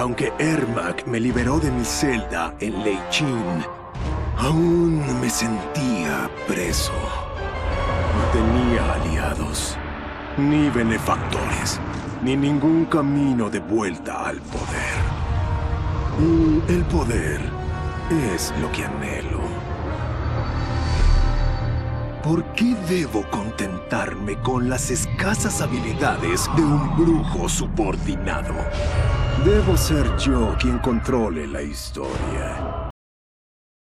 Aunque Ermac me liberó de mi celda en Lei Chin, aún me sentía preso. No tenía aliados, ni benefactores, ni ningún camino de vuelta al poder. Y el poder es lo que anhelo. ¿Por qué debo contentarme con las escasas habilidades de un brujo subordinado? Debo ser yo quien controle la historia.